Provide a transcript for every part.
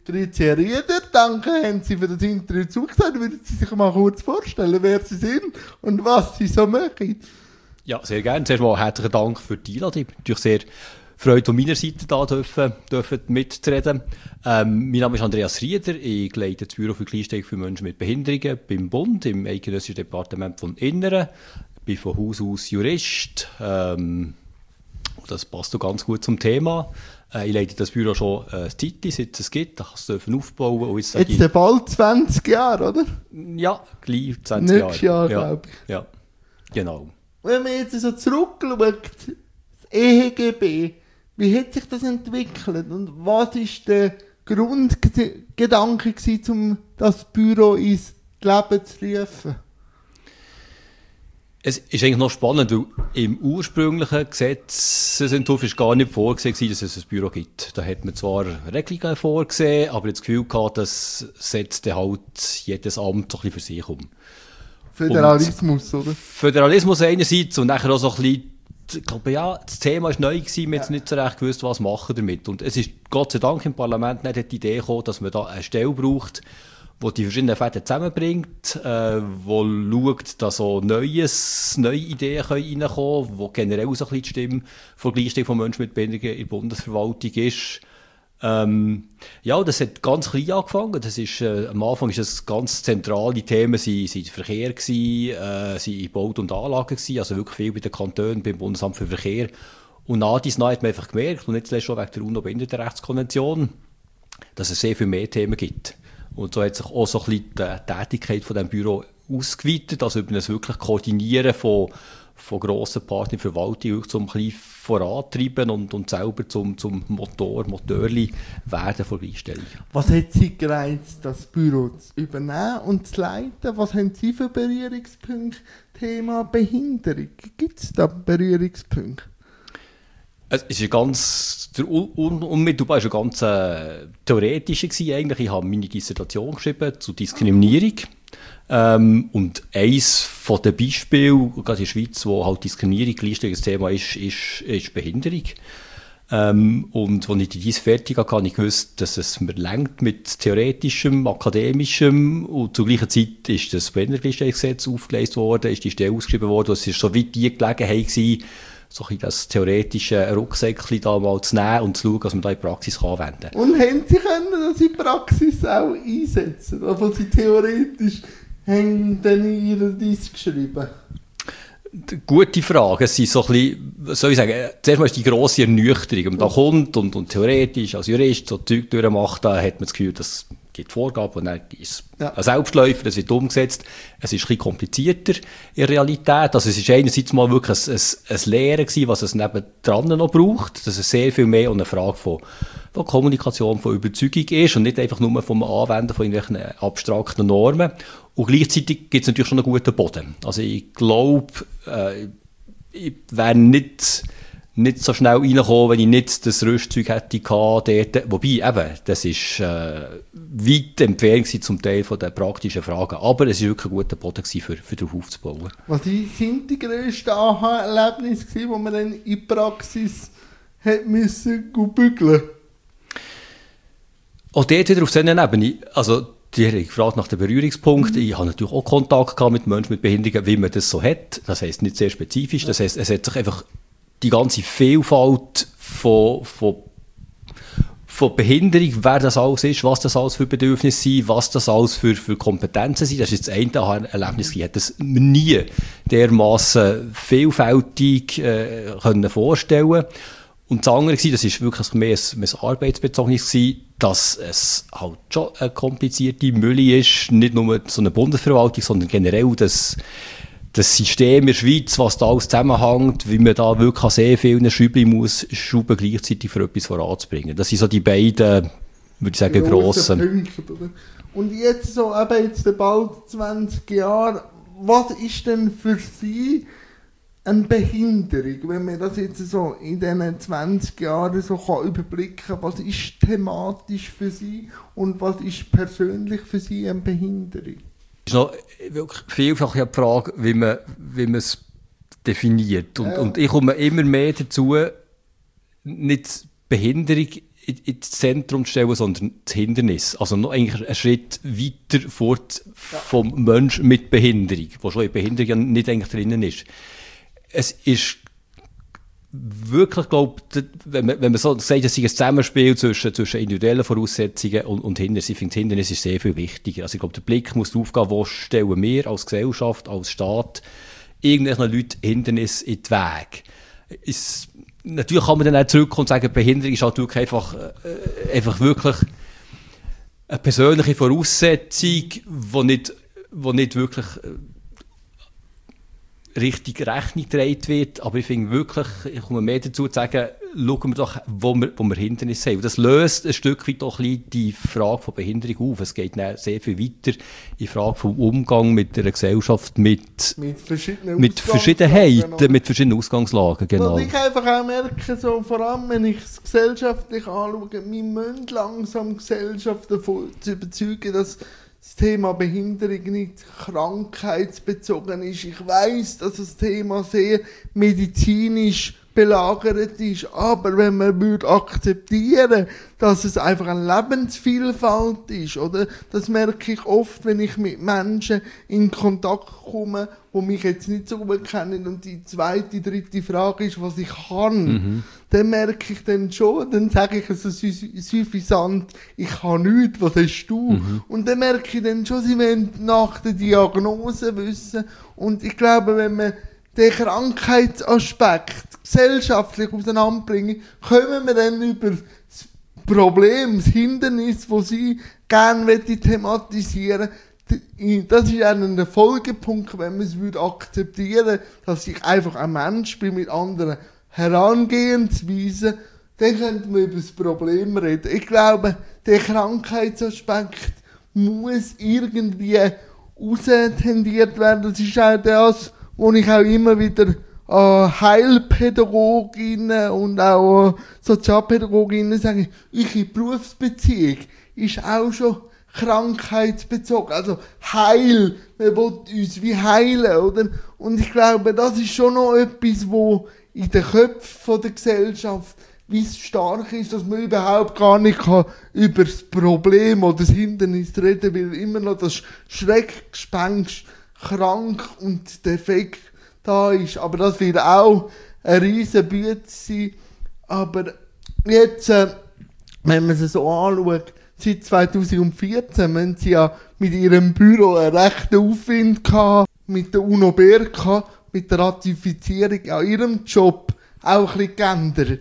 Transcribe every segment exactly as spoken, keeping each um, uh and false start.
Tricia Rieder, danke, haben Sie für das Interview zugesagt. Würden Sie sich mal kurz vorstellen, wer Sie sind und was Sie so machen? Ja, sehr gerne. Zuerst mal herzlichen Dank für die Einladung. Ich bin natürlich sehr freut von meiner Seite da dürfen, dürfen mitzureden. Ähm, mein Name ist Andreas Rieder. Ich leite das Büro für Gleichstellung für Menschen mit Behinderungen beim Bund, im Eidgenössischen Departement von Inneren. Ich bin von Haus aus Jurist. Ähm, das passt so ganz gut zum Thema. Äh, ich leite das Büro schon äh, eine Zeit, seit es gibt. Ich durfte es aufbauen. Und jetzt jetzt ich, bald zwanzig Jahre, oder? Ja, gleich zwanzig Jahre. Nächstes Jahr, ja, glaube ich. Ja, genau. Wenn man jetzt so zurückschaut, das E H G B, wie hat sich das entwickelt und was war der Grundgedanke gewesen, um das Büro ins Leben zu rufen? Es ist eigentlich noch spannend, weil im ursprünglichen Gesetzesentwurf ist gar nicht vorgesehen, dass es ein Büro gibt. Da hat man zwar Regelungen vorgesehen, aber das Gefühl gehabt, das setzt halt jedes Amt so ein bisschen für sich um. Föderalismus, und oder? Föderalismus einerseits und nachher auch so ein bisschen, ich glaube, ja, das Thema war neu gewesen, wir haben ja. nicht so recht gewusst, was machen damit. Und es ist Gott sei Dank im Parlament nicht die Idee gekommen, dass man da eine Stelle braucht, die die verschiedenen Fäden zusammenbringt, äh, wo schaut, dass so Neues, neue Ideen reinkommen können, wo generell so ein bisschen die Stimme von Gleichstellung von Menschen mit Behinderungen in der Bundesverwaltung ist. Ähm, ja, das hat ganz klein angefangen. Das ist, äh, am Anfang ist das ganz zentrale Themen, sie, sie Verkehr gewesen, äh, sie Baut und Anlagen gewesen, also wirklich viel bei den Kantonen, beim Bundesamt für Verkehr. Und nach dies nach hat man einfach gemerkt, und nicht zuletzt schon wegen der UNO-Behindertenrechtskonvention, dass es sehr viel mehr Themen gibt. Und so hat sich auch so ein bisschen die Tätigkeit von diesem Büro ausgeweitet, also über das wirklich Koordinieren von, von grossen Partnern der Verwaltung zum ein bisschen vorantreiben und, und selber zum, zum Motor, Motörli werden von Gleichstellung. Was hat Sie gereizt, das Büro zu übernehmen und zu leiten? Was haben Sie für Berührungspunkte? Thema Behinderung. Gibt es da Berührungspunkte? Es ist ganz, der un, unmittelbar war ganz äh, theoretischer gewesen, eigentlich. Ich habe meine Dissertation geschrieben zu Diskriminierung. Ähm, und eins von den Beispielen, gerade in der Schweiz, wo halt Diskriminierung Gleichstellungsthema ist, ist, ist Behinderung. Ähm, und als ich dies fertig hatte, habe ich gewusst, dass es mir reicht mit theoretischem, akademischem, und zur gleichen Zeit ist das Behindertengleichstellungsgesetz aufgelesen worden, ist die Stelle ausgeschrieben worden, es war so wie die Gelegenheit gewesen, so ein das theoretische Rucksäckchen da mal zu nehmen und zu schauen, was man da in der Praxis anwenden kann. Und haben Sie können das in der Praxis auch einsetzen? Also Sie theoretisch haben dann in Ihrer Disk geschrieben? Gute Frage. Es sind so ein bisschen, soll ich sagen, zuerst mal ist die grosse Ernüchterung. Wenn man da kommt und, und theoretisch als Jurist so Zeug durchmacht, da hat man das Gefühl, das gibt Vorgaben und dann ist ja. ein Selbstläufer, das wird umgesetzt. Es ist ein bisschen komplizierter in Realität. Also es ist einerseits mal wirklich ein, ein, ein Lehren gewesen, was es nebendran noch braucht. Dass es sehr viel mehr eine Frage von, von Kommunikation, von Überzeugung ist und nicht einfach nur vom Anwenden von irgendwelchen abstrakten Normen. Und gleichzeitig gibt es natürlich schon einen guten Boden. Also ich glaube, äh, ich wäre nicht, nicht so schnell reingekommen, wenn ich nicht das Rüstzeug hätte gehabt dort. Wobei, eben, das ist äh, weit entfernt zum Teil von den praktischen Fragen. Aber es war wirklich ein guter Boden für, für darauf aufzubauen. Was sind die grössten Aha-Erlebnisse, die man dann in der Praxis hat müssen bügeln? Auch dort wieder auf dieser Ebene. Also, die haben gefragt nach den Berührungspunkten. Ich habe natürlich auch Kontakt gehabt mit Menschen mit Behinderungen, wie man das so hat. Das heisst nicht sehr spezifisch. Das heisst, es hat sich einfach die ganze Vielfalt von, von, von Behinderung, wer das alles ist, was das alles für Bedürfnisse sind, was das alles für, für Kompetenzen sind. Das ist jetzt ein Erlebnis, ich hätte das nie dermassen vielfältig äh, können vorstellen. Und das andere war, das war wirklich mehr ein, ein arbeitsbezogenes, dass es halt schon eine komplizierte Mühle ist, nicht nur so eine Bundesverwaltung, sondern generell das, das System in der Schweiz, was da alles zusammenhängt, wie man da wirklich an sehr vielen Schübeln muss, Schrauben gleichzeitig für etwas voranzubringen. Das sind so die beiden, würde ich sagen, grossen. Punkte, oder? Und jetzt so, eben jetzt bald zwanzig Jahre, was ist denn für Sie eine Behinderung, wenn man das jetzt so in diesen zwanzig Jahren so kann überblicken kann, was ist thematisch für Sie und was ist persönlich für Sie eine Behinderung? Es ist noch wirklich vielfach die Frage, wie man, wie man es definiert. Und, ja. und ich komme immer mehr dazu, nicht Behinderung ins Zentrum zu stellen, sondern das Hindernis. Also noch eigentlich einen Schritt weiter fort vom Menschen mit Behinderung, wo schon in Behinderung ja nicht eigentlich drinnen ist. Es ist wirklich, glaube ich, wenn man, wenn man so sagt, es ist ein Zusammenspiel zwischen, zwischen individuellen Voraussetzungen und, und Hindernissen. Ich finde, das Hindernis ist sehr viel wichtiger. Also ich glaube, der Blick muss darauf gehen, wo stellen wir als Gesellschaft, als Staat irgendwelchen Leuten Hindernisse in den Weg. Ist, natürlich kann man dann auch zurückkommen und sagen, Behinderung ist halt wirklich einfach, äh, einfach wirklich eine persönliche Voraussetzung, die nicht, die nicht wirklich äh, richtig Rechnung getragen wird. Aber ich finde wirklich, ich komme mehr dazu zu sagen, schauen wir doch, wo wir, wo wir Hindernisse haben. Und das löst ein Stück weit auch ein bisschen die Frage von Behinderung auf. Es geht dann sehr viel weiter in die Frage vom Umgang mit der Gesellschaft, mit, mit, verschiedenen mit Verschiedenheiten, genau. mit verschiedenen Ausgangslagen. Genau. Was ich einfach auch merke, so, vor allem wenn ich es gesellschaftlich anschaue, wir müssen langsam die Gesellschaft davon zu überzeugen, dass das Thema Behinderung nicht krankheitsbezogen ist. Ich weiss, dass das Thema sehr medizinisch belagert ist, aber wenn man würde akzeptieren, dass es einfach eine Lebensvielfalt ist, oder? Das merke ich oft, wenn ich mit Menschen in Kontakt komme, die mich jetzt nicht so gut kennen und die zweite, dritte Frage ist, was ich kann. Mhm. Dann merke ich dann schon, dann sage ich so suffisant, ich kann nichts, was hast du? Mhm. Und dann merke ich dann schon, sie wollen nach der Diagnose wissen. Und ich glaube, wenn man den Krankheitsaspekt gesellschaftlich auseinanderbringen, kommen wir dann über das Problem, das Hindernis, das sie gerne thematisieren möchten. Das ist ein Folgepunkt, wenn man es akzeptieren würde, dass ich einfach ein Mensch bin mit anderen Herangehensweisen, dann könnte man über das Problem reden. Ich glaube, der Krankheitsaspekt muss irgendwie austendiert werden. Das ist auch das, wo ich auch immer wieder äh, Heilpädagoginnen und auch äh, Sozialpädagoginnen sage, unsere Berufsbeziehung ist auch schon krankheitsbezogen. Also Heil, man will uns wie heilen, oder? Und ich glaube, das ist schon noch etwas, wo in den Köpfen der Gesellschaft wie es stark ist, dass man überhaupt gar nicht kann über das Problem oder das Hindernis reden, weil immer noch das Schreckgespenst krank und defekt da ist. Aber das wird auch eine riesen Bühne sein. Aber jetzt, äh, wenn man es so anschaut, seit zwanzig vierzehn haben sie ja mit ihrem Büro einen rechten Aufwind gehabt, mit der UNO Berka, mit der Ratifizierung an ihrem Job auch ein bisschen geändert.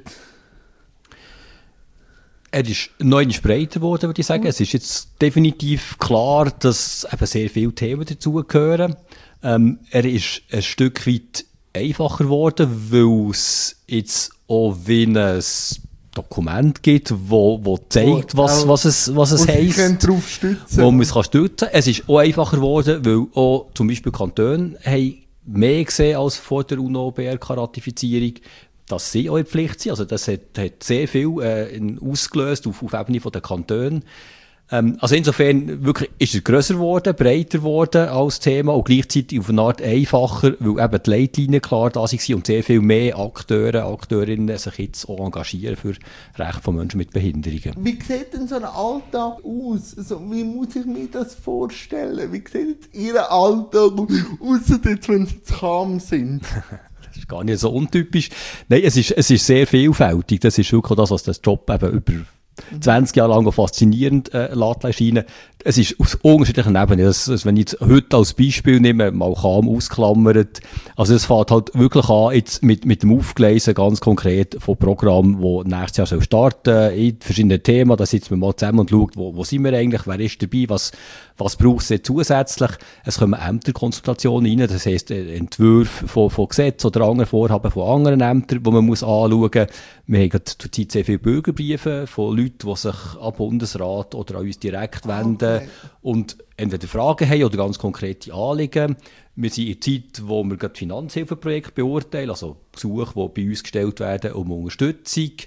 Er ist neu breiter geworden, würde ich sagen. Mhm. Es ist jetzt definitiv klar, dass eben sehr viele Themen dazugehören. Ähm, er ist ein Stück weit einfacher geworden, weil es jetzt auch wie ein Dokument gibt, wo, wo zeigt, was, was es, was es heisst. Drauf stützen. Wo man es stützen kann. Es ist auch einfacher geworden, weil auch zum Beispiel Kantone haben mehr gesehen als vor der UNO-B R K-Ratifizierung, dass sie auch in Pflicht sind. Also das hat, hat sehr viel äh, ausgelöst auf, auf Ebene der Kantone. Ähm, also insofern wirklich ist es grösser geworden, breiter geworden als Thema und gleichzeitig auf eine Art einfacher, weil eben die Leitlinien klar da waren und sehr viel mehr Akteure, Akteurinnen sich jetzt auch engagieren für Rechte von Menschen mit Behinderungen. Wie sieht denn so ein Alltag aus? Also, wie muss ich mir das vorstellen? Wie sieht jetzt Ihr Alltag aus, ausser jetzt, wenn Sie zu Cham sind? Das ist gar nicht so untypisch. Nein, es ist, es ist sehr vielfältig. Das ist wirklich das, was das Job eben über zwanzig Jahre lang faszinierend äh, lässt erscheinen. Es ist auf unterschiedlichen Ebenen. Das, das, wenn ich jetzt heute als Beispiel nehme, mal kaum ausklammert. Also es fängt halt wirklich an jetzt mit, mit dem Aufgleisen ganz konkret von Programmen, die nächstes Jahr soll starten in verschiedenen Themen. Da sitzen wir mal zusammen und schauen, wo, wo sind wir eigentlich, wer ist dabei, was, was braucht es zusätzlich. Es kommen Ämterkonsultationen rein, das heisst Entwürfe von, von Gesetzen oder anderen Vorhaben von anderen Ämtern, die man muss anschauen muss. Wir haben zurzeit sehr viele Bürgerbriefe von Leuten, die sich an den Bundesrat oder an uns direkt wenden. Okay. Und entweder Fragen haben oder ganz konkrete Anliegen. Wir sind in der Zeit, wo wir gerade Finanzhilfeprojekte beurteilen, also Gesuche, die bei uns gestellt werden um Unterstützung.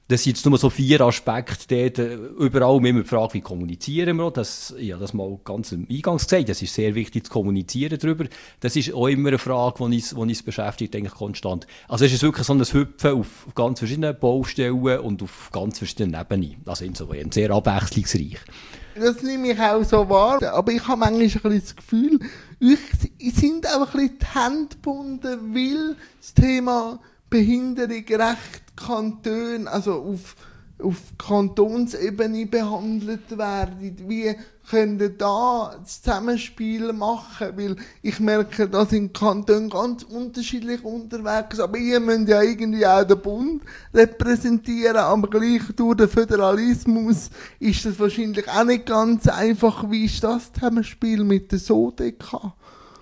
Das sind jetzt nur so vier Aspekte, dort, überall immer die Frage, wie kommunizieren wir. Das, ja, das mal ganz am Eingangs gesagt, das ist sehr wichtig zu kommunizieren darüber. Das ist auch immer eine Frage, die uns, die uns beschäftigt, eigentlich konstant. Also es ist wirklich so ein Hüpfen auf ganz verschiedenen Baustellen und auf ganz verschiedenen Ebenen. Also insofern sehr abwechslungsreich. Das nehme ich auch so wahr, aber ich habe manchmal ein bisschen das Gefühl, euch sind auch ein bisschen die Hände gebunden, weil das Thema Behinderung recht Kanton, also auf, auf Kantonsebene behandelt werden. Wie könnt ihr da das Zusammenspiel machen? Weil ich merke, da sind Kantone ganz unterschiedlich unterwegs, aber ihr müsst ja irgendwie auch den Bund repräsentieren, aber gleich durch den Föderalismus ist das wahrscheinlich auch nicht ganz einfach. Wie ist das Zusammenspiel mit der S O D K?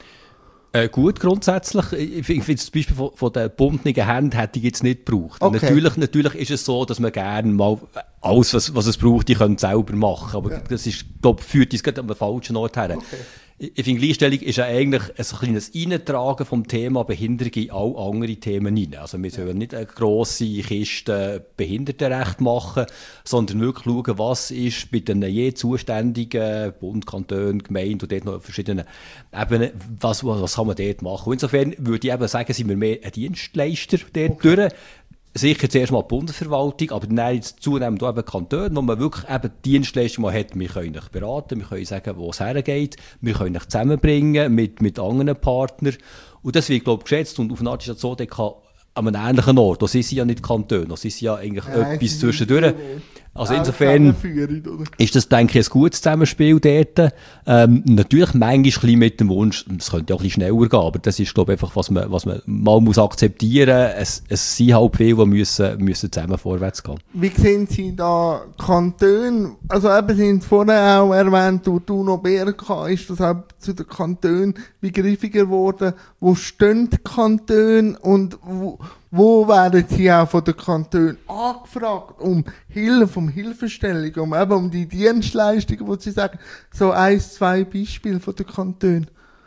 Äh, gut, grundsätzlich. Ich finde das Beispiel von, von den gebundenen Händen hätte ich jetzt nicht gebraucht. Okay. Natürlich, natürlich ist es so, dass man gerne mal alles, was, was es braucht, die können selber machen. Aber ja. das ist, glaube führt uns gerade an den falschen Ort her. Okay. Ich, ich finde, Gleichstellung ist ja eigentlich ein kleines Eintragen vom Thema Behinderung in alle anderen Themen hinein. Also wir sollen nicht eine grosse Kiste Behindertenrecht machen, sondern wirklich schauen, was ist bei den je zuständigen Bund, Kanton, Gemeinden und dort noch verschiedenen Ebenen, was, was kann man dort machen. Und insofern würde ich eben sagen, sind wir mehr ein Dienstleister dort okay. durch. Sicher zuerst mal die Bundesverwaltung, aber dann jetzt zunehmend auch eben Kantone, wo man wirklich eben Dienstleistungen hat. Wir können euch beraten, wir können sagen, wo es hergeht, wir können euch zusammenbringen mit, mit anderen Partnern. Und das wird, glaube ich, geschätzt. Und auf eine Art ist das so, an einem ähnlichen Ort. Da sind sie ja nicht Kantone, da sind sie ja eigentlich ja, etwas zwischendurch. Also insofern ist das, denke ich, ein gutes Zusammenspiel dort. Ähm, natürlich manchmal ein bisschen mit dem Wunsch, es könnte auch ein bisschen schneller gehen, aber das ist, glaube ich, einfach, was man, was man mal muss akzeptieren muss. Es, es sind halt viele, die müssen, müssen zusammen vorwärts gehen. Wie sehen Sie da Kantone? Also eben, Sie haben es vorher auch erwähnt, durch die UNO B R K ist das auch zu den Kantonen wie griffiger geworden. Wo stehen die Kantone und wo, wo werden sie auch von den Kantonen angefragt um Hilfe, um Hilfestellung, um eben um die Dienstleistungen, wo sie sagen, so ein, zwei Beispiele von den Kantonen?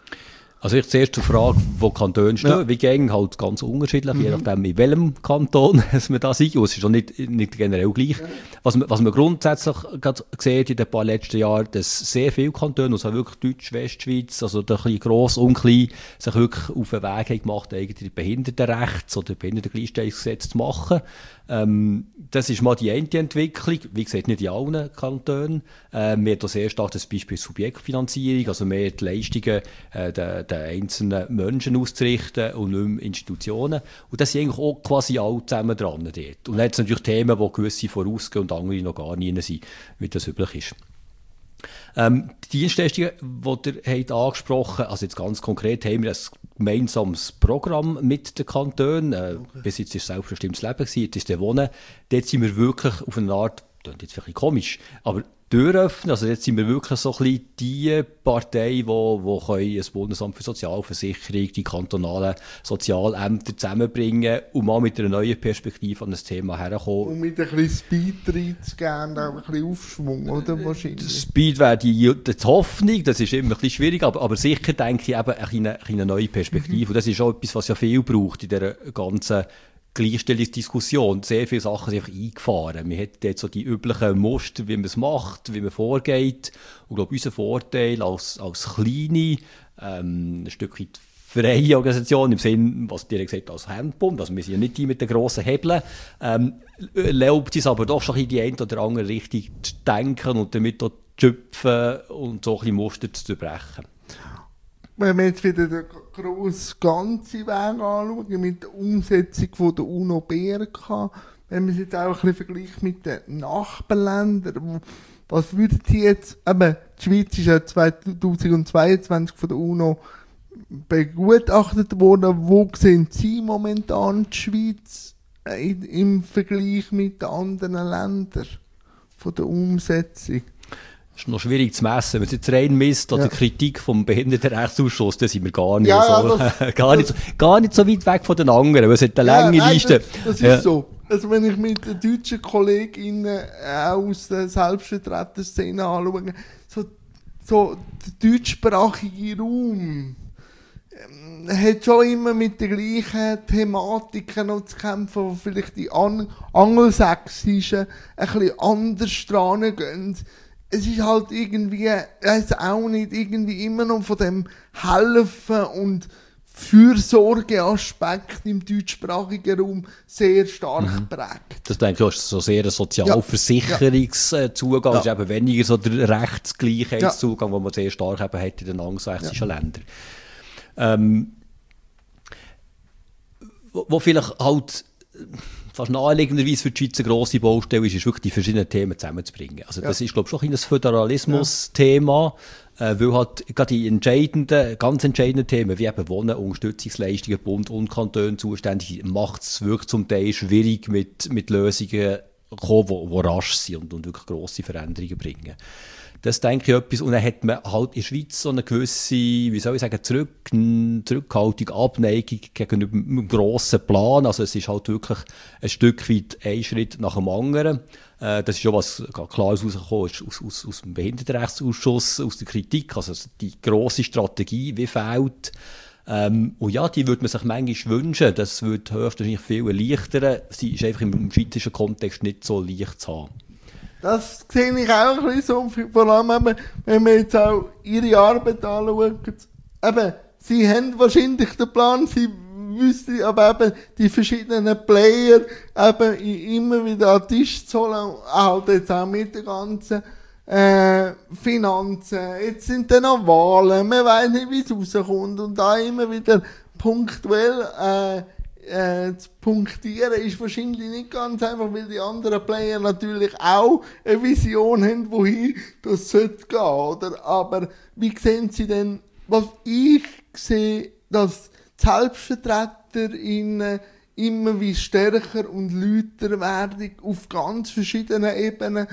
Also ich zuerst zur Frage, wo Kantone stehen. Ja. Wie gehen halt ganz unterschiedlich, mhm. je nachdem in welchem Kanton wir da sind. Und es ist auch nicht, nicht generell gleich. Ja. Was, man, was man grundsätzlich sieht in den paar letzten Jahren, dass sehr viele Kantone, also wirklich Deutsch, Westschweiz, also der ein gross und klein, sich wirklich auf den Weg haben gemacht, eigentlich Behindertenrechts- oder Behindertengleichstellungsgesetz zu machen. Ähm, das ist mal die eine Entwicklung, wie gesagt, nicht in allen Kantonen. Äh, wir haben sehr stark das Beispiel Subjektfinanzierung, also mehr die Leistungen äh, der, der einzelnen Menschen auszurichten und nicht mehr Institutionen. Und das sind eigentlich auch quasi alle zusammen dran dort. Und dann hat es natürlich Themen, wo gewisse vorausgehen und andere noch gar nicht sind, wie das üblich ist. Ähm, die Dienstleistungen, die ihr habt angesprochen habt, also jetzt ganz konkret haben wir ein gemeinsames Programm mit den Kantonen. Äh, okay. Bis jetzt war es selbstbestimmtes Leben, jetzt ist der Wohnen. Dort sind wir wirklich auf eine Art, das ist jetzt vielleicht komisch, aber Tür öffnen. Also jetzt sind wir wirklich so ein bisschen die Partei, wo, wo können das Bundesamt für Sozialversicherung, die kantonalen Sozialämter zusammenbringen und mal mit einer neuen Perspektive an das Thema herkommen. Und mit ein bisschen Speed reinzugeben, auch ein bisschen Aufschwung, oder? Wahrscheinlich. Speed wäre die, die Hoffnung, das ist immer ein bisschen schwierig, aber, aber sicher denke ich eben eine, eine neue Perspektive. Mhm. Und das ist auch etwas, was ja viel braucht in dieser ganzen Gleichstellungsdiskussion. Sehr viele Sachen sind einfach eingefahren. Wir hätten jetzt so die üblichen Muster, wie man es macht, wie man vorgeht. Und ich glaube, unser Vorteil als, als kleine, ähm, ein Stück weit freie Organisation, im Sinn, was dir gesagt hast, als Handbund, also wir sind ja nicht die mit den grossen Hebeln, ähm, erlaubt es aber doch schon in die eine oder andere Richtung zu denken und damit auch zu schöpfen und so ein bisschen Muster zu durchbrechen. Wenn wir jetzt wieder den grossen ganzen Weg anschauen, mit der Umsetzung von der UNO B R K, wenn man es jetzt auch ein bisschen vergleicht mit den Nachbarländern, was würden Sie jetzt, eben, die Schweiz ist ja zweitausendzweiundzwanzig von der UNO begutachtet worden, wo sehen Sie momentan die Schweiz im Vergleich mit den anderen Ländern von der Umsetzung? Das ist noch schwierig zu messen. Wenn es jetzt rein misst, oder ja. Kritik vom Behindertenrechtsausschuss, dann sind wir gar nicht, ja, so, ja, das, gar, nicht so, gar nicht so weit weg von den anderen. Es hat eine ja, lange nein, Liste. Das, das ist ja. so. Also wenn ich mit den deutschen KollegInnen aus der selbstvertretenen Szene anschaue, so, so der deutschsprachige Raum hat schon immer mit den gleichen Thematiken noch zu kämpfen, wo vielleicht die An- angelsächsischen ein bisschen anders dran gehen. Es ist halt irgendwie, es auch nicht irgendwie immer noch von dem Helfen und Fürsorgeaspekt im deutschsprachigen Raum sehr stark mhm. prägt. Das denke ich, ist so sehr ein Sozialversicherungszugang, ja. ja. ist eben weniger so der Rechtsgleichheitszugang, ja. den man sehr stark eben hat in den angelsächsischen ja. Ländern. Ähm, wo, wo vielleicht halt fast naheliegenderweise für die Schweiz eine grosse Baustelle ist, ist wirklich die verschiedenen Themen zusammenzubringen. Also das ja. ist, glaube ich, schon ein Föderalismus-Thema, ja. äh, weil halt gerade die entscheidenden, ganz entscheidenden Themen, wie eben Wohnen, Unterstützungsleistungen, Bund und Kanton zuständig, macht es wirklich zum Teil schwierig, mit, mit Lösungen zu kommen, die, die rasch sind und, und wirklich grosse Veränderungen bringen. Das denke ich etwas. Und dann hat man halt in der Schweiz so eine gewisse, wie soll ich sagen, Zurück, Zurückhaltung, Abneigung gegenüber einem grossen Plan. Also es ist halt wirklich ein Stück weit ein Schritt nach dem anderen. Äh, das ist schon was klar rausgekommen ist aus, aus, aus dem Behindertenrechtsausschuss, aus der Kritik. Also die grosse Strategie, wie fehlt. Ähm, und ja, die würde man sich manchmal wünschen. Das würde höchstwahrscheinlich viel erleichtern. Sie ist einfach im schweizerischen Kontext nicht so leicht zu haben. Das sehe ich auch ein bisschen so, vor allem eben, wenn wir jetzt auch ihre Arbeit anschauen. Eben, sie haben wahrscheinlich den Plan, sie wüssten aber eben die verschiedenen Player eben immer wieder an den Tisch zu holen, halt jetzt auch mit den ganzen äh, Finanzen. Jetzt sind dann noch Wahlen, man weiß nicht, wie es rauskommt und da immer wieder punktuell äh, Äh, zu punktieren ist wahrscheinlich nicht ganz einfach, weil die anderen Player natürlich auch eine Vision haben, wohin das sollte gehen, oder? Aber wie sehen Sie denn, was ich sehe, dass die SelbstvertreterInnen immer wie stärker und lauter werden auf ganz verschiedenen Ebenen.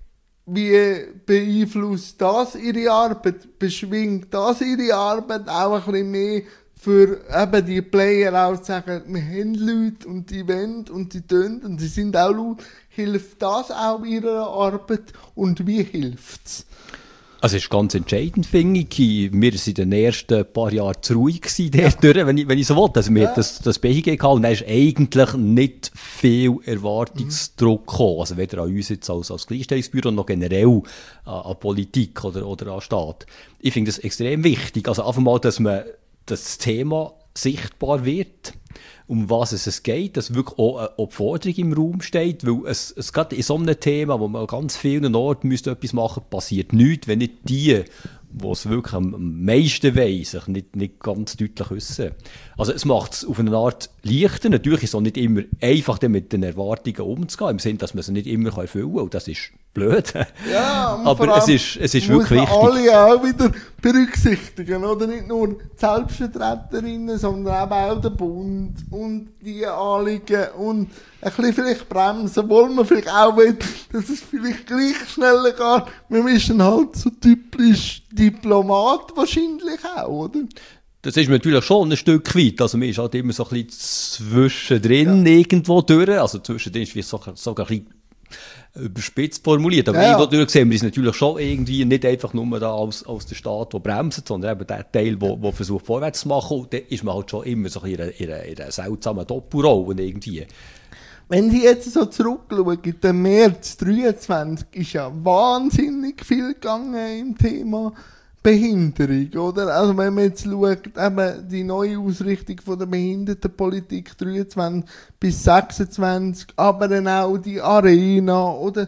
Wie beeinflusst das ihre Arbeit? Beschwingt das ihre Arbeit auch ein bisschen mehr? Für eben die Player auch zu sagen, wir haben Leute und die wollen und die tun und die sind auch laut. Hilft das auch ihrer Arbeit und wie hilft's? Also es ist ganz entscheidend, finde ich. Wir waren in den ersten paar Jahren zu ruhig gewesen, ja. durch, wenn, ich, wenn ich so will. Also wir ja. das, das B I G gehabt und dann ist eigentlich nicht viel Erwartungsdruck gekommen. Mhm. Also weder an uns jetzt als, als Gleichstellungsbüro noch generell an, an Politik oder, oder an Staat. Ich finde das extrem wichtig. Also einfach mal, dass man das Thema sichtbar wird, um was es geht, dass wirklich auch eine Forderung im Raum steht, weil es, es gerade in so einem Thema, wo man an ganz vielen Orten müsste etwas machen, passiert nichts, wenn nicht die, die es wirklich am meisten wollen, sich nicht, nicht ganz deutlich wissen. Also es macht es auf eine Art leichter, natürlich ist es auch nicht immer einfach, mit den Erwartungen umzugehen, im Sinne, dass man sie nicht immer erfüllen kann, und das ist blöd. Ja, aber es ist, es ist wirklich wichtig. Alle auch wieder berücksichtigen, oder? Nicht nur die Selbstvertreterinnen, sondern eben auch der Bund und die Anliegen und ein bisschen vielleicht bremsen, obwohl man vielleicht auch will, dass es vielleicht gleich schneller geht. Wir müssen halt so typisch Diplomat wahrscheinlich auch, oder? Das ist natürlich schon ein Stück weit. Also man ist halt immer so ein bisschen zwischendrin ja. irgendwo durch. Also zwischendrin ist es sogar, sogar ein bisschen überspitzt formuliert. Aber ja, irgendwo durch sehen wir es natürlich schon irgendwie nicht einfach nur da als, als der Staat, der bremst, sondern eben der Teil, der versucht vorwärts zu machen. Und dann ist man halt schon immer so in einer, in einer, in einer seltsamen Doppelrolle irgendwie. Wenn Sie jetzt so zurückschauen, der März dreiundzwanzig ist ja wahnsinnig viel gegangen im Thema Behinderung, oder? Also wenn man jetzt schaut, eben die neue Ausrichtung von der Behindertenpolitik dreiundzwanzig bis sechsundzwanzig, aber dann auch die Arena oder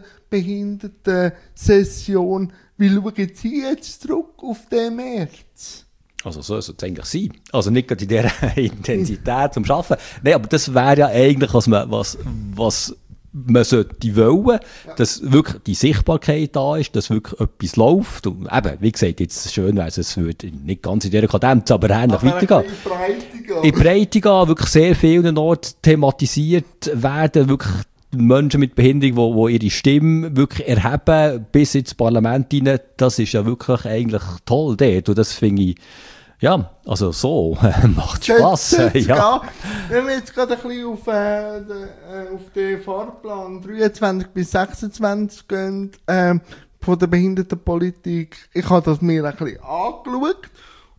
Behindertensession. Wie schauen Sie jetzt zurück auf den März? Also so soll es eigentlich sein. Also nicht gerade in dieser Intensität zum Arbeiten. Nein, aber das wäre ja eigentlich, was man, was, was man sollte wollen, ja. dass wirklich die Sichtbarkeit da ist, dass wirklich etwas läuft. Und eben, wie gesagt, jetzt schön wäre es, es würde nicht ganz in dieser Kadenz, aber ähnlich weitergehen. In Breite gehen. In Breite gehen, wirklich sehr vielen Orten thematisiert werden, wirklich Menschen mit Behinderung, die, die ihre Stimme wirklich erheben, bis ins Parlament rein, das ist ja wirklich eigentlich toll dort. Und das finde ich, ja, also so, macht Spass. Ja. Ja. Wenn wir jetzt gerade ein bisschen auf, äh, den, äh, auf den Fahrplan dreiundzwanzig bis sechsundzwanzig gehen, äh, von der Behindertenpolitik, ich habe das mir ein bisschen angeschaut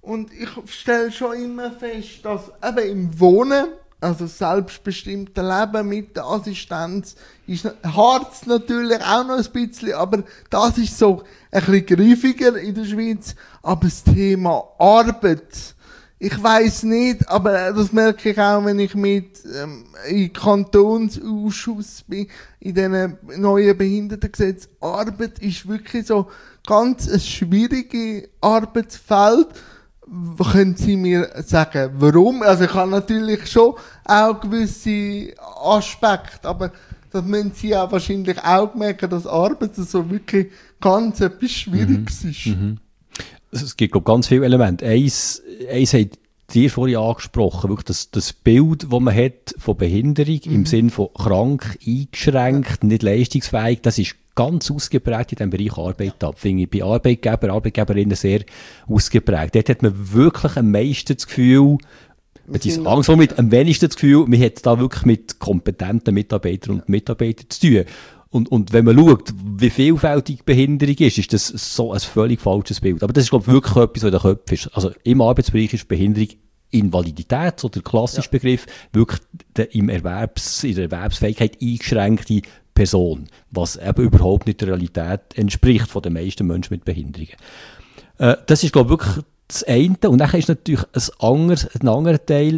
Und ich stelle schon immer fest, dass eben im Wohnen, also selbstbestimmte Leben mit der Assistenz, ist hart natürlich auch noch ein bisschen, aber das ist so ein bisschen griffiger in der Schweiz. Aber das Thema Arbeit, ich weiss nicht, aber das merke ich auch, wenn ich mit ähm, im Kantonsausschuss bin, in diesen neuen Behindertengesetz. Arbeit ist wirklich so ganz ein schwieriges Arbeitsfeld. Können Sie mir sagen, warum? Also ich habe natürlich schon auch gewisse Aspekte, aber das müssen Sie auch wahrscheinlich auch merken, dass Arbeit so wirklich ganz etwas Schwieriges mhm. ist. Mhm. Es gibt, glaube ich, ganz viele Elemente. Eins, eins hat dir vorhin angesprochen, wirklich das, das Bild, das man hat von Behinderung mhm. im Sinne von krank, eingeschränkt, nicht leistungsfähig, das ist ganz ausgeprägt in diesem Bereich Arbeit ab. Finde ich bei Arbeitgeber, Arbeitgeberinnen sehr ausgeprägt. Dort hat man wirklich am meisten das Gefühl, beziehungsweise langsam mit am wenigsten das Gefühl, man hat da wirklich mit kompetenten Mitarbeitern und Mitarbeitern zu tun. Und, und wenn man schaut, wie vielfältig Behinderung ist, ist das so ein völlig falsches Bild. Aber das ist, glaube ich, wirklich etwas, was in den Köpfen ist. Also im Arbeitsbereich ist Behinderung Invalidität, so der klassische ja. Begriff, wirklich der im Erwerbs, in der Erwerbsfähigkeit eingeschränkte Person, was eben überhaupt nicht der Realität entspricht von den meisten Menschen mit Behinderungen. Äh, das ist, glaube ich, wirklich das eine. Und dann ist natürlich ein anderes, ein anderer Teil,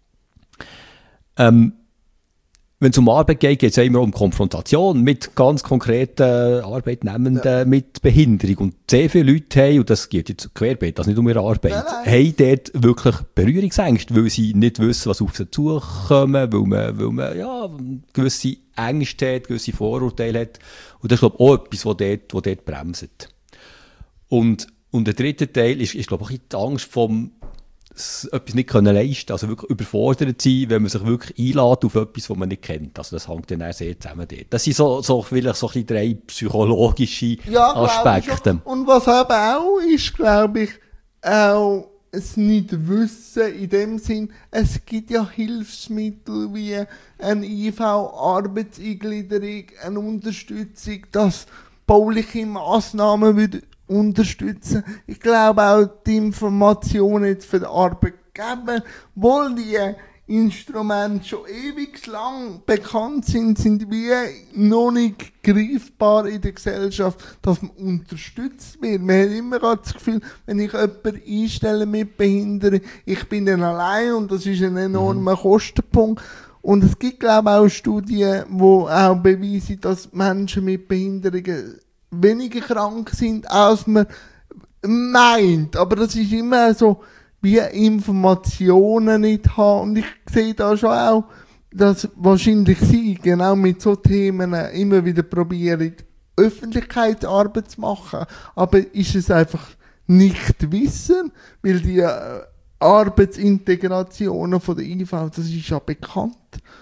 ähm, wenn es um Arbeit geht, geht es ja immer um Konfrontation mit ganz konkreten Arbeitnehmenden ja. mit Behinderung. Und sehr viele Leute haben, und das geht jetzt querbeet, das nicht um ihre Arbeit, nein, nein. haben dort wirklich Berührungsängste, weil sie nicht wissen, was auf sie zukommt, weil man, weil man ja, gewisse Ängste hat, gewisse Vorurteile hat. Und das ist, glaube ich, auch etwas, was dort, was dort bremst. Und, und der dritte Teil ist, ist glaube ich, die Angst vom etwas nicht können leisten, also wirklich überfordert sein, wenn man sich wirklich einlädt auf etwas, was man nicht kennt. Also das hängt dann auch sehr zusammen dort. Das sind so, so vielleicht so ein drei psychologische ja, Aspekte. Und was eben auch ist, glaube ich, auch es nicht wissen in dem Sinn, es gibt ja Hilfsmittel wie eine I V-Arbeitseingliederung, eine Unterstützung, dass bauliche Massnahmen würde unterstützen. Ich glaube auch die Informationen jetzt für den Arbeitgeber, obwohl die Instrumente schon ewig lang bekannt sind, sind wie noch nicht greifbar in der Gesellschaft, dass man unterstützt wird. Man hat immer das Gefühl, wenn ich jemanden einstelle mit Behinderung, ich bin dann allein und das ist ein enormer Kostenpunkt. Und es gibt, glaube ich, auch Studien, die auch beweisen, dass Menschen mit Behinderungen weniger krank sind, als man meint. Aber das ist immer so, wie Informationen nicht haben. Und ich sehe da schon auch, dass wahrscheinlich sie genau mit so Themen immer wieder probieren, Öffentlichkeitsarbeit zu machen. Aber ist es einfach nicht wissen, weil die äh, Arbeitsintegrationen von der I V, das ist ja bekannt.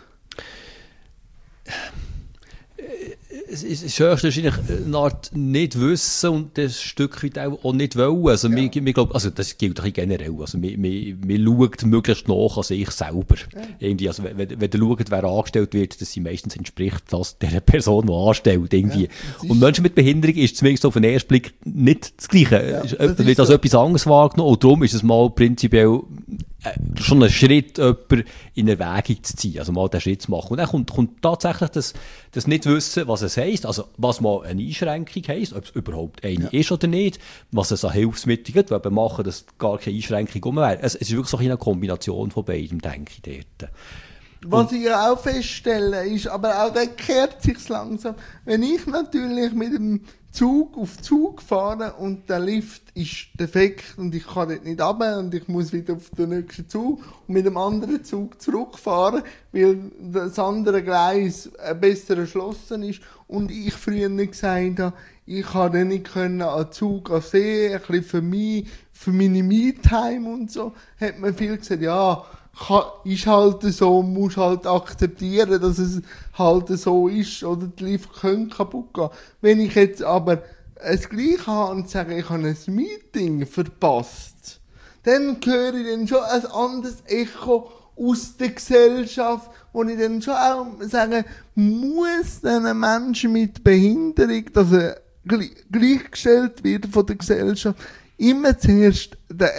Es ist höchstwahrscheinlich eine Art nicht wissen und ein Stück weit auch nicht wollen. Also, ja. wir, wir glauben, also das gilt auch generell. Also, wir, wir, wir schauen möglichst nach an sich selber. Ja. Irgendwie, also, wenn, wenn ihr schaut, wer angestellt wird, dass sie meistens entspricht das der Person, die anstellt. Irgendwie. Ja, und Menschen mit Behinderung ist zumindest auf den ersten Blick nicht das Gleiche. Ja, das wird als so. etwas anderes wahrgenommen. Und darum ist es mal prinzipiell äh, schon ein Schritt, jemanden in Erwägung zu ziehen. Also mal den Schritt zu machen. Und dann kommt, kommt tatsächlich das, das Nicht-Wissen, was es heisst, also was mal eine Einschränkung heisst, ob es überhaupt eine ja. ist oder nicht, was es an Hilfsmitteln gibt, weil wir machen, dass gar keine Einschränkung rum wäre. Es, es ist wirklich so eine Kombination von beidem, denke ich, dort. Was ich ja auch feststelle, ist, aber auch dann kehrt sich langsam, wenn ich natürlich mit dem Zug auf Zug fahre und der Lift ist defekt und ich kann dort nicht runter und ich muss wieder auf den nächsten Zug und mit dem anderen Zug zurückfahren, weil das andere Gleis besser erschlossen ist und ich früher nicht gesagt habe, ich konnte nicht können an den Zug sehen, ein bisschen für mich, für meine Me-Time und so, hat man viel gesagt, ja, ist halt so, muss halt akzeptieren, dass es halt so ist, oder die Lift können kaputt gehen. Wenn ich jetzt aber es gleich habe und sage, ich habe ein Meeting verpasst, dann höre ich dann schon ein anderes Echo aus der Gesellschaft, wo ich dann schon auch sage, muss ein Mensch mit Behinderung, dass er gleichgestellt wird von der Gesellschaft, immer zuerst der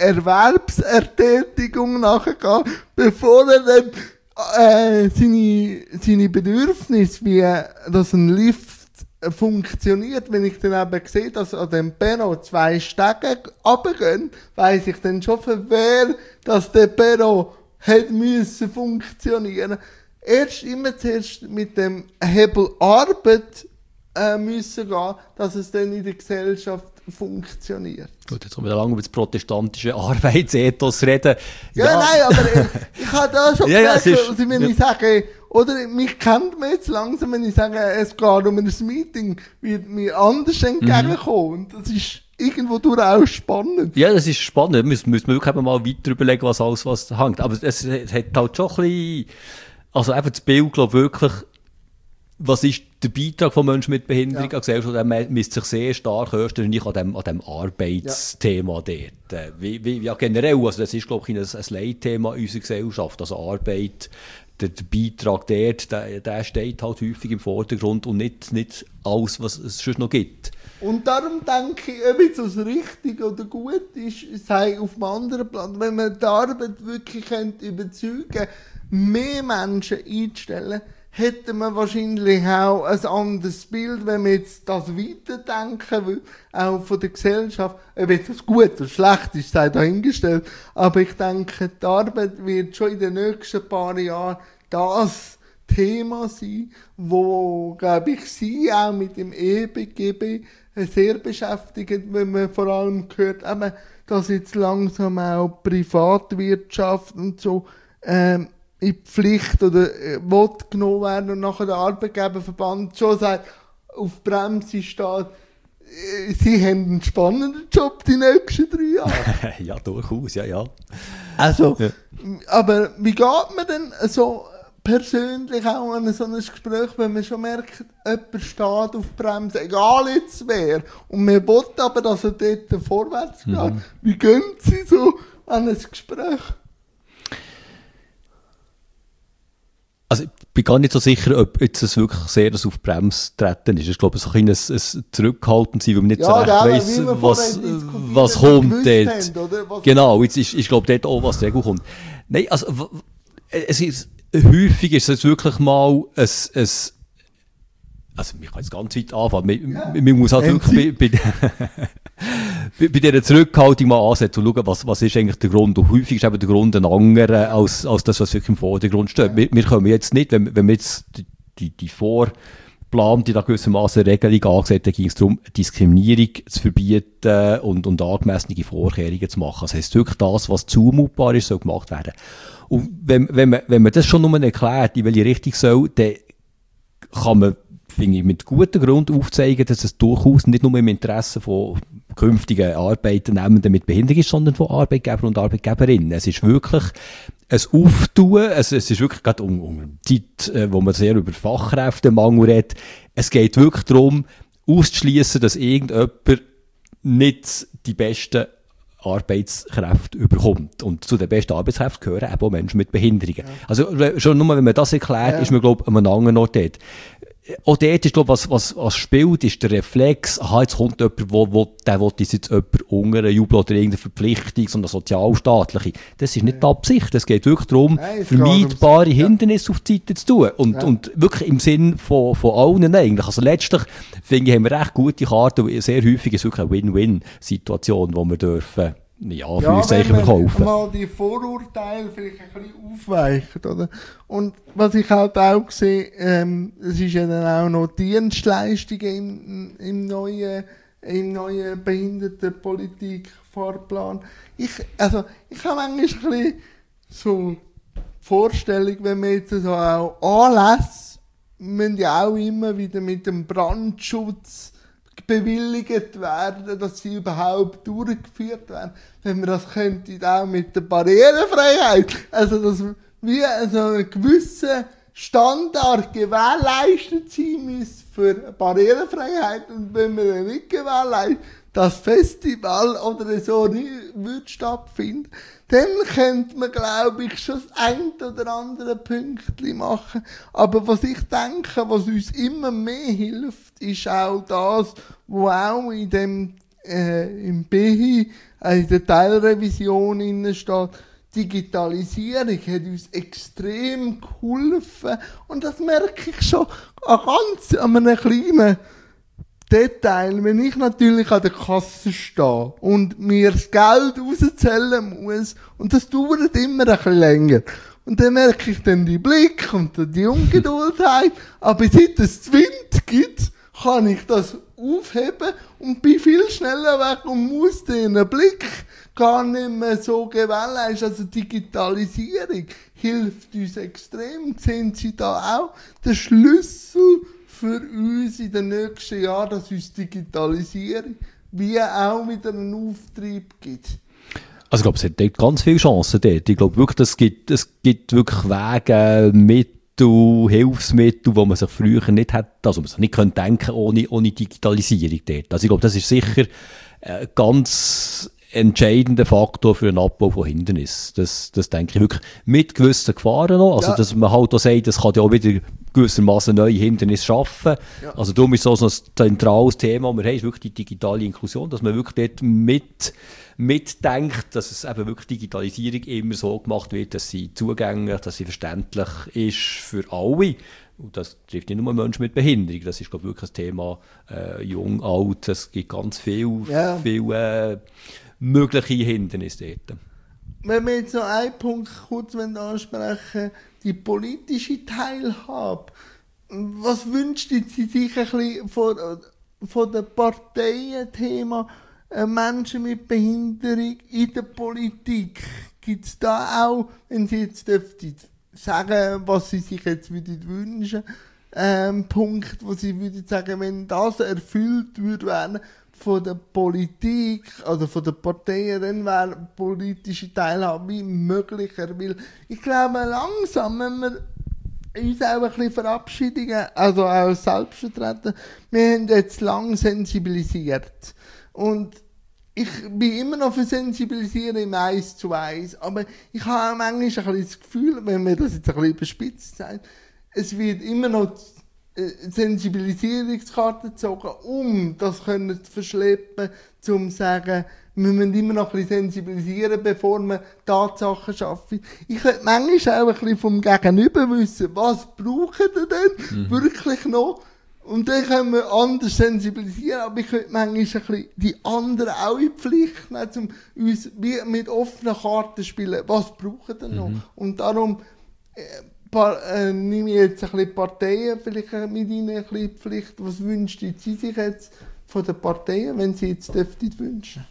Erwerbsertätigung nachgehen, bevor er dann äh, seine, seine Bedürfnisse, wie dass ein Lift funktioniert. Wenn ich dann eben sehe, dass an dem Perro zwei Stege runtergehen, weiss ich dann schon, für wer dass der Perro hätte müssen funktionieren. Erst immer zuerst mit dem Hebel Arbeit äh, müssen gehen, dass es dann in der Gesellschaft funktioniert. Gut, jetzt können wir lange über das protestantische Arbeitsethos reden. Ja, ja. Nein, aber ich, ich habe da schon ja, gemerkt, ja, ist, also wenn ja. ich sage, oder mich kennt man jetzt langsam, wenn ich sage, es geht um ein Meeting, wird mir anders entgegenkommen. Mhm. Und das ist irgendwo durch auch spannend. Ja, das ist spannend. Wir müssen, müssen wirklich mal weiter überlegen, was alles was hängt. Aber es, es hat halt schon ein bisschen, also eben das Bild, glaube ich, wirklich, was ist der Beitrag von Menschen mit Behinderung ja. an Gesellschaft? Er misst sich sehr stark erst an dem, an dem Arbeitsthema ja. dort. Wie, wie, ja, generell, also das ist, glaube ich, ein, ein Leitthema unserer Gesellschaft. Also Arbeit, der, der Beitrag dort, der, der steht halt häufig im Vordergrund und nicht, nicht alles, was es sonst noch gibt. Und darum denke ich, ob es richtig oder gut ist, sei auf einem anderen Plan. Wenn man die Arbeit wirklich überzeugen könnte, mehr Menschen einzustellen, hätte man wahrscheinlich auch ein anderes Bild, wenn man jetzt das weiterdenken will, auch von der Gesellschaft. Ob jetzt das gut oder schlecht ist, sei dahingestellt. Aber ich denke, die Arbeit wird schon in den nächsten paar Jahren das Thema sein, wo, glaube ich, Sie auch mit dem E B G B sehr beschäftigt, wenn man vor allem hört, eben, dass jetzt langsam auch Privatwirtschaft und so ähm, in die Pflicht oder äh, will genommen werden und nachher der Arbeitgeberverband schon sagt, auf Bremse steht, äh, sie haben einen spannenden Job die nächsten drei Jahre. Ja, durchaus, ja, ja. Also, ja. Aber wie geht man denn so persönlich auch an so ein Gespräch, wenn man schon merkt, jemand steht auf Bremse, egal jetzt wer, und man will aber, dass er dort vorwärts geht. Mhm. Wie gehen Sie so an ein Gespräch? Also ich bin gar nicht so sicher, ob jetzt es wirklich sehr das auf die Bremse treten ist. Ich glaube, es ist ein, ein Zurückhalten sein, weil man nicht ja, so recht weiss, was, was kommt dort. Haben, was genau, jetzt ist, ich glaube dort auch, was sehr gut kommt. Nein, also es ist, häufig ist es wirklich mal ein, ein also ich kann jetzt ganz weit anfangen, man, ja. man muss halt wirklich bei, bei, bei, bei dieser Zurückhaltung mal ansetzen und schauen, was, was ist eigentlich der Grund. Und häufig ist eben der Grund ein anderer als, als das, was wirklich im Vordergrund steht. Ja. Wir, wir können jetzt nicht, wenn, wenn wir jetzt die, die, die vorplante, da gewissermaßen Regelung angesetzt, dann ging es darum, Diskriminierung zu verbieten und, und angemessene Vorkehrungen zu machen. Das heisst, wirklich das, was zumutbar ist, soll gemacht werden. Und wenn, wenn, man, wenn man das schon nur erklärt, in welche Richtung soll, dann kann man, finde ich, mit gutem Grund aufzeigen, dass es durchaus nicht nur im Interesse von künftigen Arbeitnehmenden mit Behinderung ist, sondern von Arbeitgebern und Arbeitgeberinnen. Es ist wirklich ein Auftun, es, es ist wirklich gerade um, um Zeit, wo man sehr über Fachkräftemangel redet. Es geht wirklich darum, auszuschließen, dass irgendjemand nicht die besten Arbeitskräfte überkommt. Und zu den besten Arbeitskräften gehören eben auch Menschen mit Behinderungen. Ja. Also schon nur, wenn man das erklärt, ja. ist man, glaube ich, an einem anderen Ort dort. Auch dort ist, glaube ich, was, was, was spielt, ist der Reflex, aha, jetzt kommt jemand, wo, wo, der will jetzt jemand unter Jubel oder irgendeine Verpflichtung, sondern sozialstaatliche. Das ist nicht die Absicht. Es geht wirklich darum, Nein, vermeidbare ja. Hindernisse auf die Seite zu tun. Und, ja. und wirklich im Sinn von, von allen eigentlich. Also letztlich, finde ich, haben wir recht gute Karten. Sehr häufig ist es wirklich eine Win-Win-Situation, wo wir dürfen, ja, für ja, uns Zeichen verkaufen. Mal die Vorurteile vielleicht ein bisschen aufweichen, oder? Und was ich halt auch sehe, ähm, es ist ja dann auch noch Dienstleistungen im, im neuen, im neuen Behindertenpolitik-Fahrplan. Ich, also, ich habe manchmal ein bisschen so Vorstellung, wenn wir jetzt so auch Anlässe, müssen ja auch immer wieder mit dem Brandschutz bewilligt werden, dass sie überhaupt durchgeführt werden. Wenn man das könnte, auch mit der Barrierefreiheit, also dass wie so ein gewisser Standard gewährleistet sein muss für Barrierefreiheit, und wenn man dann nicht gewährleistet, das Festival oder so nicht würde stattfinden, dann könnte man, glaube ich, schon das ein oder andere Pünktchen machen. Aber was ich denke, was uns immer mehr hilft, ist auch das, was auch in dem äh, im B H I, äh, in der Teilrevision innen steht, Digitalisierung hat uns extrem geholfen. Und das merke ich schon an ganz an einem kleinen Detail. Wenn ich natürlich an der Kasse stehe und mir das Geld rauszählen muss, und das dauert immer ein bisschen länger. Und dann merke ich dann die Blick und die Ungeduldheit. Aber seit es Wind gibt, kann ich das aufheben und bin viel schneller weg und muss den Blick gar nicht mehr so gewährleisten. Also Digitalisierung hilft uns extrem. Sehen Sie da auch den Schlüssel für uns in den nächsten Jahren, dass uns Digitalisierung wie auch wieder einen Auftrieb gibt? Also ich glaube, es hat dort ganz viele Chancen dort. Ich glaube wirklich, es gibt, es gibt wirklich Wege, Mittel, Hilfsmittel, die man sich früher nicht hätte, also man sich nicht könnte denken ohne, ohne Digitalisierung dort. Also ich glaube, das ist sicher ein ganz entscheidender Faktor für einen Abbau von Hindernissen. Das, das denke ich wirklich mit gewissen Gefahren noch. Also, ja. Dass man halt auch sagt, das kann ja auch wieder gewissermaßen neue Hindernisse schaffen. Ja. Also, darum ist so ein zentrales Thema, wir haben, ist wirklich die digitale Inklusion, dass man wirklich dort mit, mitdenkt, dass es eben wirklich Digitalisierung immer so gemacht wird, dass sie zugänglich, dass sie verständlich ist für alle. Und das trifft nicht nur Menschen mit Behinderung, das ist, glaube ich, wirklich ein Thema, äh, jung, alt, es gibt ganz viel, ja. viel äh, mögliche Hindernisse dort. Wenn wir jetzt noch einen Punkt kurz ansprechen, die politische Teilhabe. Was wünscht Sie sich ein bisschen von, von den Parteien-Thema äh, Menschen mit Behinderung in der Politik? Gibt es da auch, wenn Sie jetzt dürften sagen, was Sie sich jetzt würden wünschen, ähm, Punkt, wo Sie würden sagen, wenn das erfüllt würde werden von der Politik oder von den Parteien, dann wäre politische Teilhabe möglicher. Weil ich glaube, langsam, wenn wir uns auch ein bisschen verabschieden, also auch selbstvertreten, wir haben jetzt lang sensibilisiert. Und ich bin immer noch für Sensibilisieren im Eins zu Eins, aber ich habe auch manchmal ein bisschen das Gefühl, wenn wir das jetzt ein bisschen überspitzt sagen, es wird immer noch Sensibilisierungskarte gezogen, um das können zu verschleppen, um zu sagen, wir müssen immer noch ein bisschen sensibilisieren, bevor wir Tatsachen schaffen. Ich könnte manchmal auch ein bisschen vom Gegenüber wissen, was brauchen die denn mhm. wirklich noch? Und dann können wir anders sensibilisieren, aber ich könnte manchmal ein bisschen die anderen auch in die Pflicht nehmen, um uns mit offenen Karten zu spielen. Was brauchen die noch? Mhm. Und darum äh, Par- äh, nehme ich jetzt ein bisschen Parteien vielleicht mit Ihnen ein bisschen Pflicht. Was wünschen Sie sich jetzt von den Parteien, wenn Sie jetzt dürften wünschen?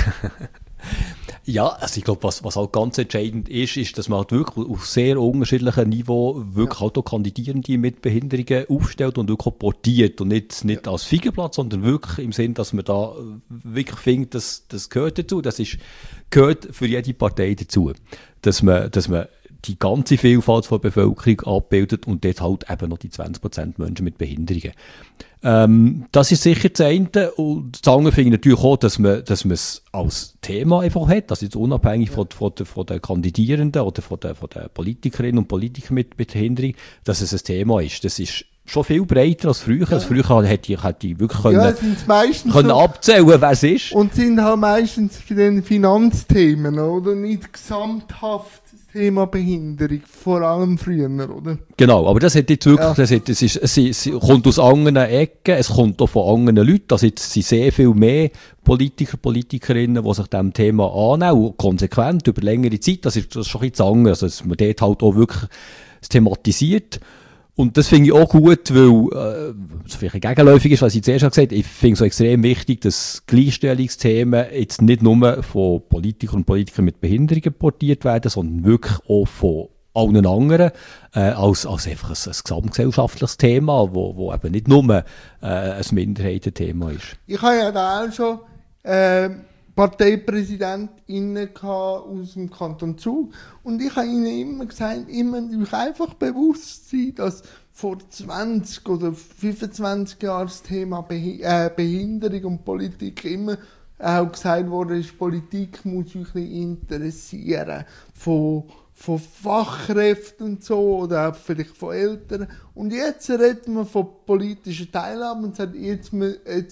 Ja, also ich glaube, was, was halt ganz entscheidend ist, ist, dass man halt wirklich auf sehr unterschiedlichen Niveau wirklich ja. halt auch Kandidierende mit Behinderungen aufstellt und wirklich auch portiert und nicht, nicht ja. als Feigenblatt, sondern wirklich im Sinn, dass man da wirklich findet, dass das gehört dazu, das ist, gehört für jede Partei dazu, dass man, dass man die ganze Vielfalt der Bevölkerung abbildet und dort halt eben noch die zwanzig Prozent Menschen mit Behinderungen. Ähm, das ist sicher das eine. Und das andere finde ich natürlich auch, dass man, dass man es als Thema einfach hat, also jetzt unabhängig ja. von, von, von, von den Kandidierenden oder von den, von den Politikerinnen und Politikern mit, mit Behinderung, dass es ein Thema ist. Das ist schon viel breiter als früher. Ja. Also früher hätte ich, hätte ich wirklich ja, können, können so abzählen, wer es ist. Und sind halt meistens für den Finanzthemen, oder? Nicht gesamthaft Thema Behinderung, vor allem früher, oder? Genau, aber das hat jetzt wirklich, ja. das, hat, das ist, es, es kommt aus anderen Ecken, es kommt auch von anderen Leuten, also jetzt sind sehr viel mehr Politiker, Politikerinnen, die sich diesem Thema annehmen, konsequent, über längere Zeit, das ist, das ist schon ein bisschen anders, also dass man dort halt auch wirklich thematisiert. Und das finde ich auch gut, weil es äh, vielleicht gegenläufig ist, was ich zuerst gesagt habe. Ich finde es so extrem wichtig, dass Gleichstellungsthemen jetzt nicht nur von Politikern und Politikern mit Behinderungen portiert werden, sondern wirklich auch von allen anderen, äh, als, als einfach ein, ein gesamtgesellschaftliches Thema, wo, wo eben nicht nur äh, ein Minderheitenthema ist. Ich habe ja da auch schon äh, ParteipräsidentInnen aus dem Kanton Zug und ich habe ihnen immer gesagt, immer euch einfach bewusst sein, dass vor zwanzig oder fünfundzwanzig Jahren das Thema Behi- äh, Behinderung und Politik immer auch gesagt wurde, ist, Politik muss euch interessieren von, von Fachkräften und so oder auch vielleicht von Eltern. Und jetzt reden wir von politischer Teilhabe und sagt, jetzt, jetzt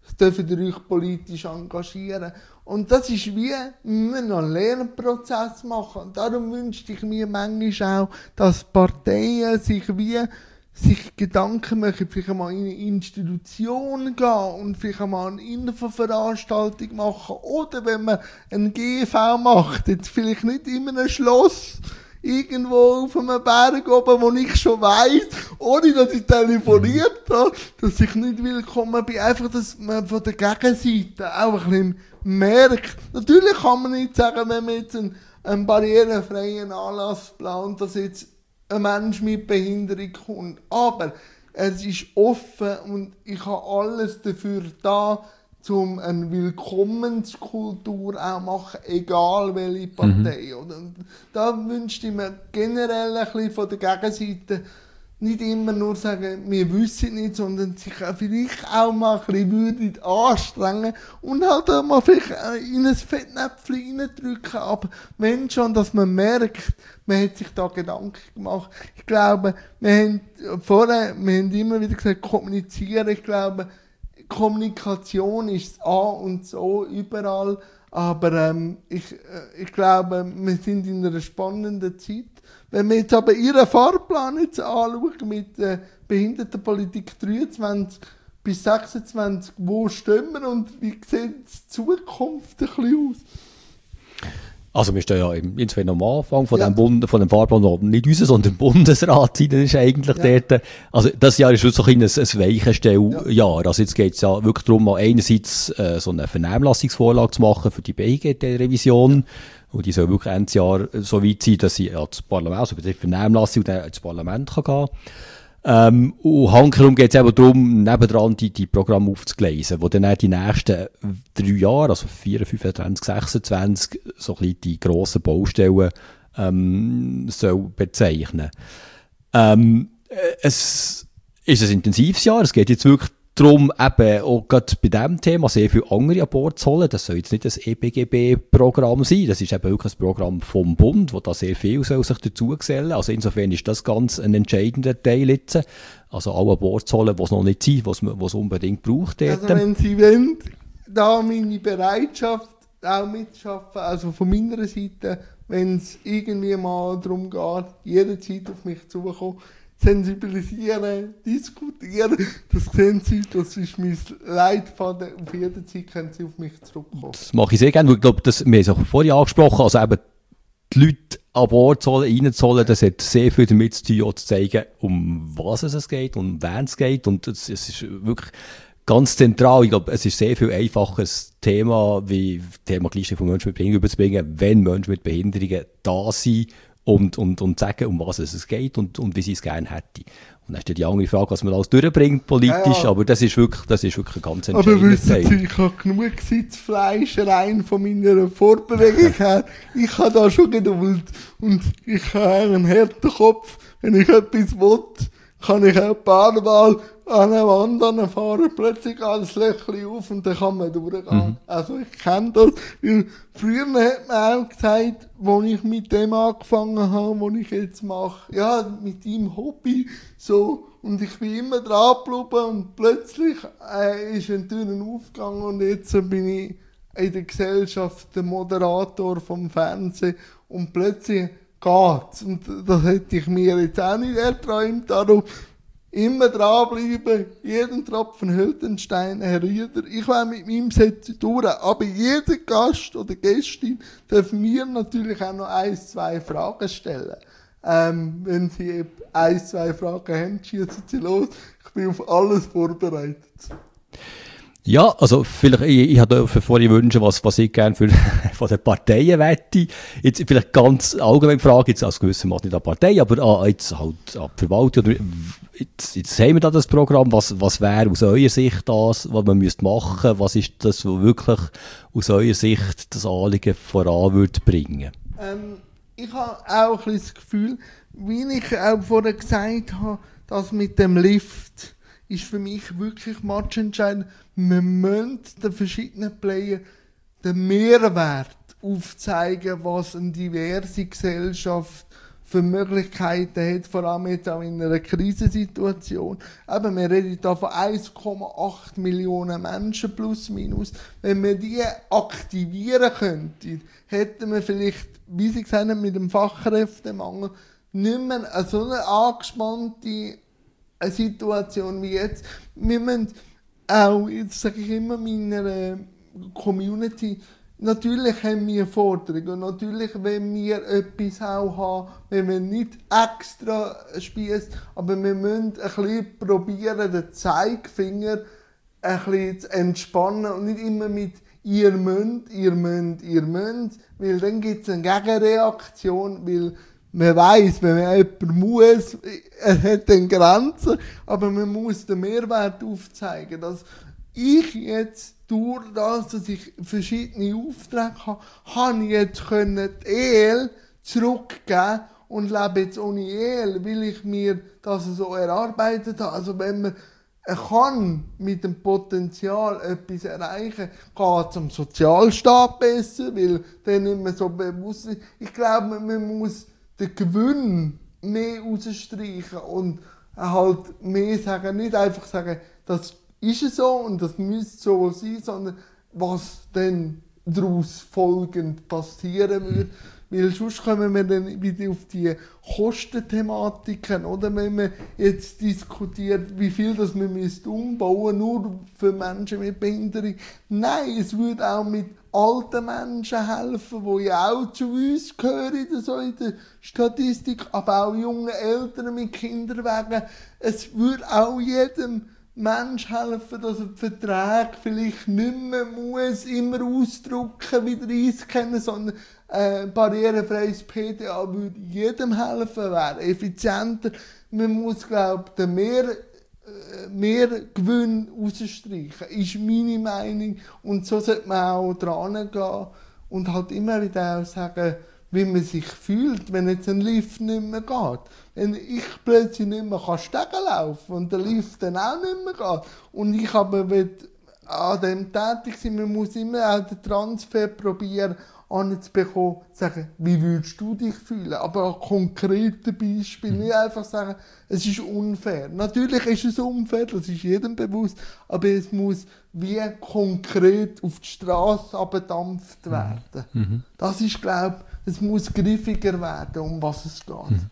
dürft ihr euch politisch engagieren. Und das ist wie, wir müssen noch einen Lernprozess machen. Und darum wünschte ich mir manchmal auch, dass Parteien sich wie, sich Gedanken machen, vielleicht einmal in eine Institution gehen und vielleicht einmal eine Infoveranstaltung machen. Oder wenn man ein G V macht, jetzt vielleicht nicht in einem Schloss, irgendwo auf einem Berg oben, wo ich schon weiss, ohne dass ich telefoniert habe, dass ich nicht willkommen bin. Einfach, dass man von der Gegenseite auch ein bisschen merkt. Natürlich kann man nicht sagen, wenn man jetzt einen, einen barrierefreien Anlass plant, dass jetzt ein Mensch mit Behinderung kommt. Aber es ist offen und ich habe alles dafür da, um eine Willkommenskultur auch machen, egal welche Partei. Mhm. Und da wünschte ich mir generell ein bisschen von der Gegenseite nicht immer nur sagen, wir wissen nicht, sondern sich vielleicht auch mal ein bisschen würdig anstrengen und halt auch mal vielleicht in ein Fettnäpfchen reindrücken. Aber wenn schon, dass man merkt, man hat sich da Gedanken gemacht. Ich glaube, wir haben vorher, wir haben immer wieder gesagt, kommunizieren. Ich glaube, Kommunikation ist A und so überall. Aber ähm, ich, äh, ich glaube, wir sind in einer spannenden Zeit. Wenn wir jetzt aber Ihren Fahrplan jetzt anschauen mit der Behindertenpolitik dreiundzwanzig bis sechsundzwanzig, wo stehen wir und wie sieht die Zukunft ein bisschen aus? Also wir stehen ja insofern am Anfang von, ja. dem, Bund, von dem Fahrplan, der nicht unser, sondern im Bundesrat ist eigentlich ja. dort. Also das Jahr ist schon so ein, ein Weichenstelljahr. Ja. Also jetzt geht es ja wirklich darum, einerseits äh, so eine Vernehmlassungsvorlage zu machen für die B I G T-Revision. Und die soll wirklich Ende Jahr so weit sein, dass sie ja, das Parlament, also die Vernehmlassung und dann ins Parlament kann gehen. Ähm, und hankerum geht es eben darum, nebendran die, die Programme aufzugleisen, die dann die nächsten drei Jahre, also vierundzwanzig, fünfundzwanzig, sechsundzwanzig, so ein bisschen die grossen Baustellen ähm, soll bezeichnen. Ähm, es ist ein intensives Jahr, es geht jetzt wirklich darum, eben auch gerade bei diesem Thema sehr viele andere an Bord zu holen. Das soll jetzt nicht ein E B G B-Programm sein. Das ist eben wirklich ein Programm vom Bund, wo da sehr viel soll sich dazu gesellen. Also insofern ist das ganz ein entscheidender Teil jetzt. Also alle an Bord zu holen, die es noch nicht sind, was es unbedingt braucht. Dort. Also wenn Sie wollen, da meine Bereitschaft auch mitschaffen, also von meiner Seite, wenn es irgendwie mal darum geht, jederzeit auf mich zukommen, sensibilisieren, diskutieren, das sehen Sie, das ist mein Leitfaden. Auf jede Zeit können Sie auf mich zurückkommen. Das mache ich sehr gerne, weil ich glaube, das, wir haben es auch vorhin angesprochen, also eben die Leute an Bord zu holen, reinzuholen, das hat sehr viel damit zu tun, auch zu zeigen, um was es geht, um wen es geht, und es ist wirklich ganz zentral. Ich glaube, es ist sehr viel einfaches Thema, wie das Thema Gleichstellung von Menschen mit Behinderung überzubringen, wenn Menschen mit Behinderungen da sind, Und, und, und sagen, um was es geht und, und wie sie es gerne hätte. Und dann ist die andere Frage, was man alles durchbringt politisch, ja, ja. aber das ist wirklich, das ist wirklich ein ganz entscheidender Aber wissen Sie, ich habe genug Sitzfleisch rein von meiner Vorbewegung her. Ich habe da schon Geduld und ich habe einen harten Kopf. Wenn ich etwas will, kann ich auch ein paar Mal an eine Wand anfahren, plötzlich geht das Löchchen auf und dann kann man durchgehen. Mhm. Also ich kenne das, weil früher hat man auch gesagt, als ich mit dem angefangen habe, was ich jetzt mache, ja, mit dem Hobby, so, und ich bin immer dran geblieben und plötzlich äh, ist eine Tür aufgegangen und jetzt bin ich in der Gesellschaft der Moderator vom Fernsehen und plötzlich geht's. Und das hätte ich mir jetzt auch nicht erträumt, darum immer dranbleiben, jeden Tropfen hält den Stein, Herr Rieder. Ich will mit meinem Set durch, aber jeder Gast oder Gästin darf mir natürlich auch noch ein, zwei Fragen stellen. Ähm, wenn Sie ein, zwei Fragen haben, schießen Sie los. Ich bin auf alles vorbereitet. Ja, also vielleicht, ich, ich habe vorhin Wünsche, was, was ich gerne für, von den Parteien wette. Jetzt vielleicht ganz allgemein Frage, jetzt als gewissermaßen nicht an die Partei, aber an, jetzt halt an die Verwaltung. Oder, jetzt, jetzt haben wir da das Programm, was, was wäre aus eurer Sicht das, was man müsste machen? Was ist das, was wirklich aus eurer Sicht das Anliegen voran würde bringen? Ähm, ich habe auch ein bisschen das Gefühl, wie ich auch vorher gesagt habe, dass mit dem Lift ist für mich wirklich matchentscheidend. Wir müssen den verschiedenen Playern den Mehrwert aufzeigen, was eine diverse Gesellschaft für Möglichkeiten hat, vor allem jetzt auch in einer Krisensituation. Eben, wir reden hier von eins Komma acht Millionen Menschen plus minus. Wenn wir die aktivieren könnten, hätten wir vielleicht, wie Sie gesagt haben, mit dem Fachkräftemangel nicht mehr so eine angespannte Situation wie jetzt. Wir müssen auch, jetzt sage ich immer meiner Community, natürlich haben wir Forderungen, natürlich wollen wir etwas auch haben, wenn wir nicht extra spiessen, aber wir müssen ein bisschen probieren, den Zeigefinger ein bisschen zu entspannen und nicht immer mit «ihr müsst, ihr müsst, ihr müsst», weil dann gibt es eine Gegenreaktion, weil man weiss, wenn man jemanden muss, er hat dann Grenzen, aber man muss den Mehrwert aufzeigen, dass ich jetzt durch das, dass ich verschiedene Aufträge habe, habe ich jetzt können die E L zurückgeben und lebe jetzt ohne E L, weil ich mir das so erarbeitet habe. Also wenn man kann mit dem Potenzial etwas erreichen, geht es am Sozialstaat besser, weil der nicht mehr so bewusst ist. Ich glaube, man muss den Gewinn mehr rausstreichen und halt mehr sagen, nicht einfach sagen, das ist es so und das müsste so sein, sondern was dann daraus folgend passieren wird. Weil sonst kommen wir dann wieder auf die Kostenthematiken, oder? Wenn man jetzt diskutiert, wie viel das man umbauen müsste, nur für Menschen mit Behinderung. Nein, es würde auch mit alten Menschen helfen, die ja auch zu uns gehören, so in der Statistik, aber auch jungen Eltern mit Kinderwagen. Es würde auch jedem Mensch helfen, dass er die Verträge vielleicht nicht mehr muss, immer ausdrucken, wieder einscannen, sondern ein äh, barrierefreies P D A würde jedem helfen, wäre effizienter. Man muss, glaube ich, den mehr, äh, mehr Gewinn rausstreichen, ist meine Meinung. Und so sollte man auch dran gehen und halt immer wieder auch sagen, wie man sich fühlt, wenn jetzt ein Lift nicht mehr geht. Wenn ich plötzlich nicht mehr Stegen laufen kann und der Lift dann auch nicht mehr geht und ich aber an dem tätig sein, man muss immer auch den Transfer probieren anzubekommen, sagen, wie würdest du dich fühlen? Aber an konkreten Beispielen, nicht einfach sagen, es ist unfair. Natürlich ist es unfair, das ist jedem bewusst, aber es muss wie konkret auf die Straße abgedampft werden. Mhm. Das ist, glaube ich, es muss griffiger werden, um was es geht. Mhm.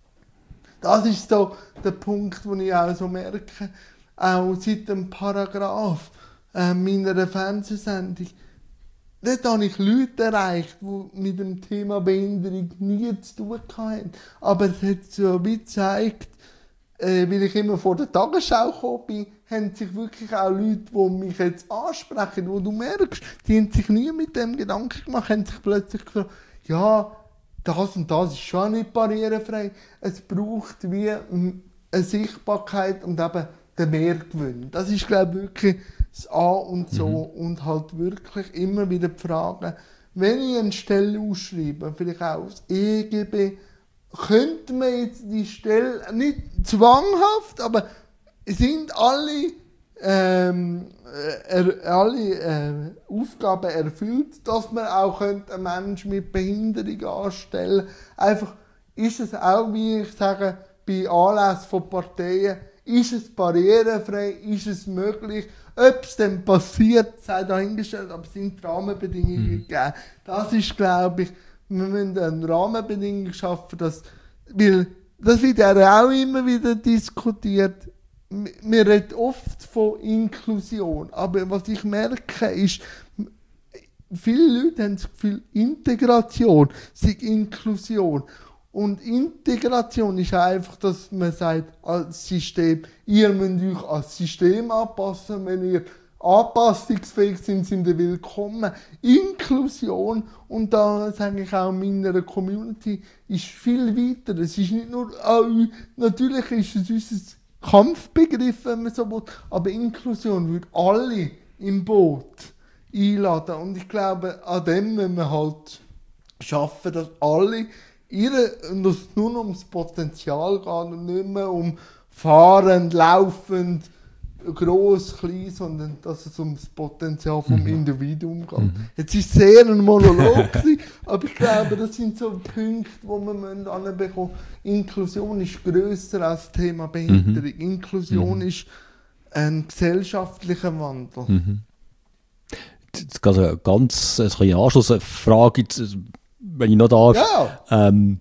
Das ist so der Punkt, den ich auch so merke, auch seit dem Paragraph äh, meiner Fernsehsendung. Dort habe ich Leute erreicht, die mit dem Thema Behinderung nie zu tun hatten. Aber es hat so wie gezeigt, äh, weil ich immer vor der Tagesschau gekommen bin, haben sich wirklich auch Leute, die mich jetzt ansprechen, wo du merkst, die haben sich nie mit dem Gedanken gemacht, haben sich plötzlich gefragt, ja, das und das ist schon nicht barrierefrei. Es braucht wie eine Sichtbarkeit und eben den Mehrgewinn. Das ist, glaube ich, wirklich das A und so. Mhm. Und halt wirklich immer wieder die Frage, wenn ich eine Stelle ausschreibe, vielleicht auch das E G B, könnte man jetzt die Stelle, nicht zwanghaft, aber sind alle, ähm, er, alle äh, Aufgaben erfüllt, dass man auch einen Menschen mit Behinderung anstellen könnte. Einfach ist es auch, wie ich sage, bei Anlässen von Parteien, ist es barrierefrei, ist es möglich, ob es dann passiert, sei dahingestellt, aber es sind Rahmenbedingungen mhm. gegeben. Das ist, glaube ich, wir müssen eine Rahmenbedingung schaffen, dass, weil das wird ja auch immer wieder diskutiert. Wir reden oft von Inklusion, aber was ich merke ist, viele Leute haben das Gefühl, Integration sei Inklusion. Und Integration ist einfach, dass man sagt, als System, ihr müsst euch als System anpassen, wenn ihr anpassungsfähig sind, sind ihr willkommen. Inklusion, und da sage ich auch meiner Community, ist viel weiter. Es ist nicht nur, äh, natürlich ist es unser Kampfbegriff, wenn man so will, aber Inklusion würde alle im Boot einladen. Und ich glaube, an dem müssen wir halt schaffen, dass alle ihre, dass es nur ums Potenzial geht und nicht mehr um fahrend, laufend, gross, klein, sondern dass es um das Potenzial vom Mhm. Individuum geht. Mhm. Jetzt ist es sehr ein Monolog gewesen, aber ich glaube, das sind so Punkte, wo wir anbekommen müssen. Inklusion ist grösser als das Thema Behinderung. Mhm. Inklusion Mhm. ist ein gesellschaftlicher Wandel. Mhm. Jetzt gerade eine ganz eine kleine Anschlussfrage, jetzt, wenn ich noch darf. Ja, Ähm,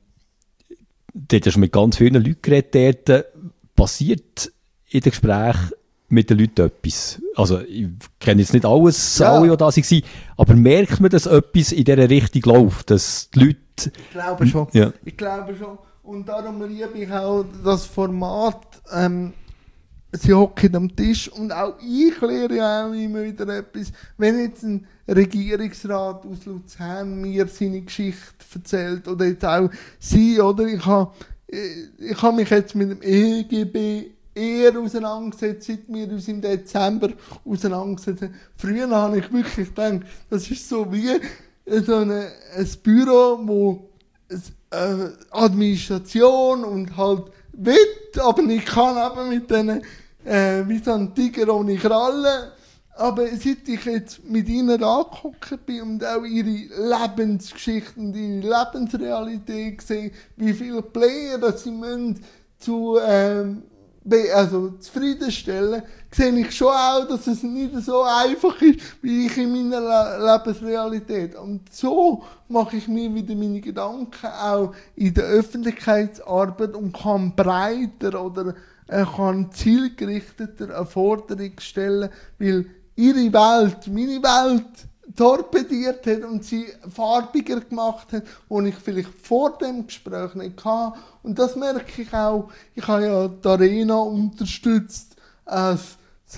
dort hast du mit ganz vielen Leuten geredet. Dort passiert in den Gesprächen mit den Leuten etwas. Also ich kenne jetzt nicht alles, Ja. alle, die da waren, aber merkt man, dass etwas in dieser Richtung läuft, dass die Leute... ich glaube schon. Ja. Ich glaube schon. Und darum liebe ich auch das Format. Ähm, sie hocken am Tisch und auch ich lehre ja auch immer wieder etwas. Wenn jetzt ein Regierungsrat aus Luzern mir seine Geschichte erzählt oder jetzt auch sie, oder ich habe ich habe mich jetzt mit dem E G B eher auseinandergesetzt, seit wir uns im Dezember auseinandergesetzt haben. Früher habe ich wirklich gedacht, das ist so wie so eine, ein Büro, wo es, äh, Administration und halt will, aber ich kann eben mit denen äh, wie so ein Tiger ohne Krallen. Aber seit ich jetzt mit ihnen angeguckt bin und auch ihre Lebensgeschichte und ihre Lebensrealität sehe, wie viele Player das sie müssen zu, ähm, be- also zufriedenstellen, sehe ich schon auch, dass es nicht so einfach ist, wie ich in meiner Le- Lebensrealität. Und so mache ich mir wieder meine Gedanken auch in der Öffentlichkeitsarbeit und kann breiter oder äh, kann zielgerichteter eine Forderung stellen, weil ihre Welt, meine Welt torpediert hat und sie farbiger gemacht hat, wo ich vielleicht vor dem Gespräch nicht hatte. Und das merke ich auch. Ich habe ja die Arena unterstützt als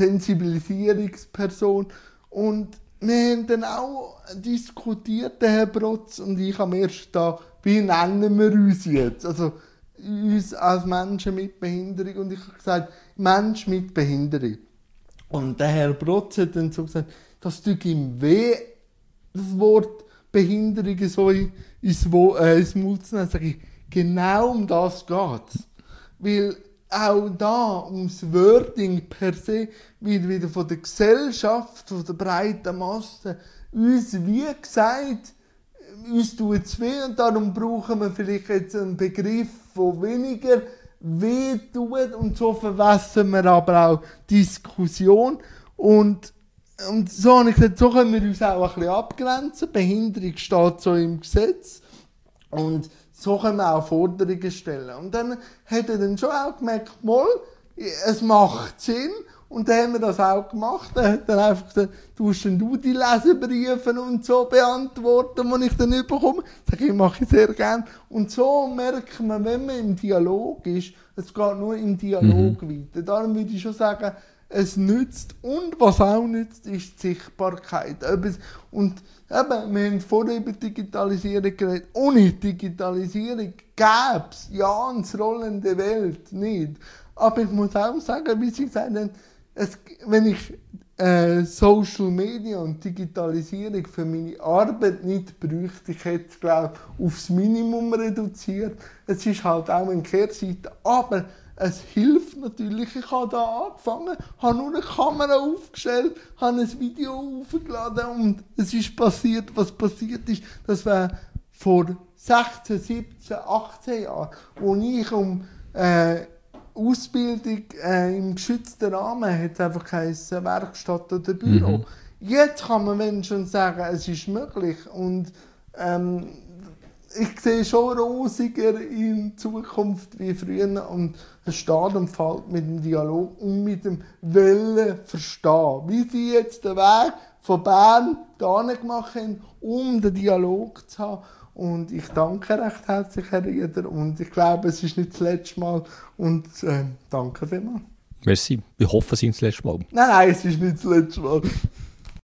Sensibilisierungsperson. Und wir haben dann auch diskutiert, der Herr Brotz und ich am ersten Tag, wie nennen wir uns jetzt? Also uns als Menschen mit Behinderung. Und ich habe gesagt, Mensch mit Behinderung. Und der Herr Brotz hat dann so gesagt, das tut ihm weh, das Wort Behinderung so in- ins, Wo- äh, ins Mund zu nehmen. Sag ich, genau um das geht's. Weil auch da ums Wording per se wird wieder von der Gesellschaft, von der breiten Masse, uns wie gesagt, uns tut es weh und darum brauchen wir vielleicht jetzt einen Begriff, der weniger weh tut und so verwässern wir aber auch Diskussion und, und so habe ich gesagt, so können wir uns auch ein bisschen abgrenzen. Behinderung steht so im Gesetz und so können wir auch Forderungen stellen. Und dann hat er dann schon auch gemerkt, mal, es macht Sinn. Und dann haben wir das auch gemacht. Er hat dann einfach gesagt, du musst dann du die Leserbriefe und so beantworten, die ich dann bekomme. Sag ich, mache ich sehr gerne. Und so merkt man, wenn man im Dialog ist, es geht nur im Dialog mhm. weiter. Darum würde ich schon sagen, es nützt. Und was auch nützt, ist die Sichtbarkeit. Und eben, wir haben vorher über Digitalisierung geredet. Ohne Digitalisierung gäbe es ja eine rollende Welt nicht. Aber ich muss auch sagen, wie Sie gesagt haben, es, wenn ich äh, Social Media und Digitalisierung für meine Arbeit nicht bräuchte, ich hätte es, glaube ich, aufs Minimum reduziert. Es ist halt auch eine Kehrseite, aber es hilft natürlich. Ich habe da angefangen, habe nur eine Kamera aufgestellt, habe ein Video aufgeladen und es ist passiert, was passiert ist. Das war vor sechzehn, siebzehn, achtzehn Jahren, wo ich um äh, Ausbildung äh, im geschützten Rahmen hat einfach keine Werkstatt oder Büro. Mhm. Jetzt kann man wenn schon sagen, es ist möglich. Und ähm, ich sehe schon rosiger in Zukunft wie früher. Und es steht und fällt mit dem Dialog und mit dem Wollen verstehen. Wie sie jetzt den Weg von Bern hierhin gemacht haben, um den Dialog zu haben. Und ich danke recht herzlich, Herr Rieder. Und ich glaube, es ist nicht das letzte Mal. Und äh, danke vielmals. Merci. Ich hoffe, es ist das letzte Mal. Nein, nein, es ist nicht das letzte Mal.